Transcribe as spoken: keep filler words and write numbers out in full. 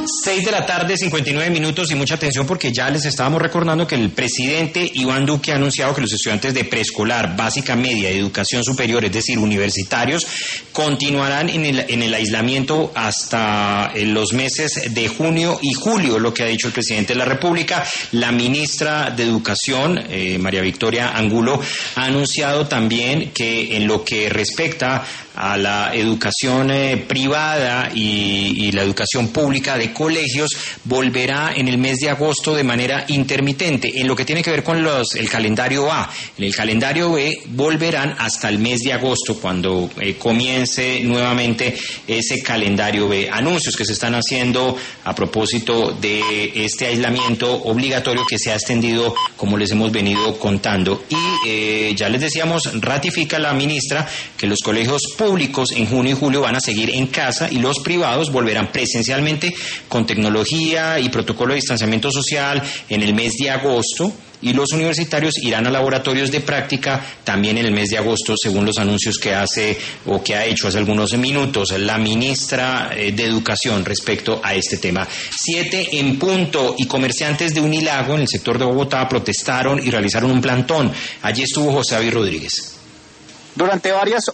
Seis de la tarde, cincuenta y nueve minutos, y mucha atención porque ya les estábamos recordando que el presidente Iván Duque ha anunciado que los estudiantes de preescolar, básica, media, educación superior, es decir, universitarios, continuarán en el, en el aislamiento hasta los meses de junio y julio, lo que ha dicho el presidente de la República. La ministra de Educación, eh, María Victoria Angulo, ha anunciado también que en lo que respecta a la educación eh, privada y, y la educación pública de colegios, volverá en el mes de agosto de manera intermitente. En lo que tiene que ver con los, el calendario A, en el calendario B volverán hasta el mes de agosto, cuando eh, comience nuevamente ese calendario B. Anuncios que se están haciendo a propósito de este aislamiento obligatorio que se ha extendido, como les hemos venido contando. Y eh, ya les decíamos, ratifica la ministra que los colegios públicos en junio y julio van a seguir en casa y los privados volverán presencialmente con tecnología y protocolo de distanciamiento social en el mes de agosto, y los universitarios irán a laboratorios de práctica también en el mes de agosto, según los anuncios que hace o que ha hecho hace algunos minutos la ministra de Educación respecto a este tema. Siete en punto, y comerciantes de Unilago en el sector de Bogotá protestaron y realizaron un plantón. Allí estuvo José David Rodríguez. Durante varias